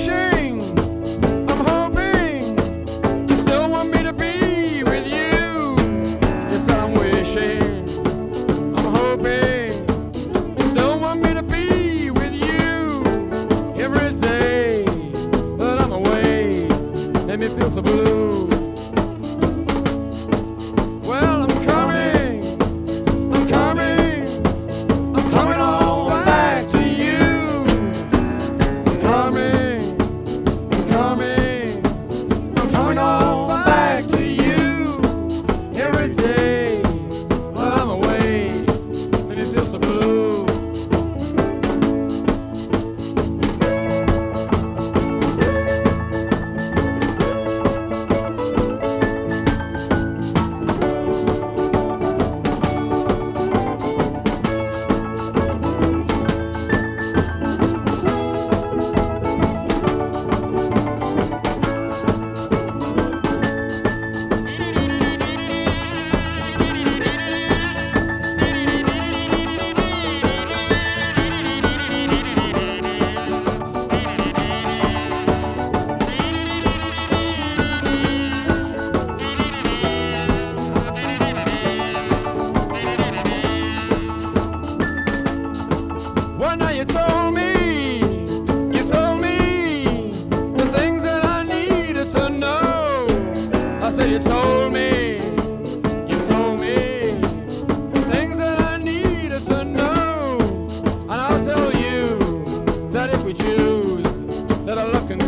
wishing, I'm hoping you still want me to be with you. Yes, I'm wishing, I'm hoping you still want me to be with you. Every day that I'm away, let me feel so blue. Well, I'm coming, I'm coming, I'm coming all back to you. I'm coming, I'm coming, I'm coming all back to you. Every day that I'm away, and it feels so blue. Well, now you told me the things that I needed to know. I said you told me the things that I needed to know. And I'll tell you that if we choose, that our love can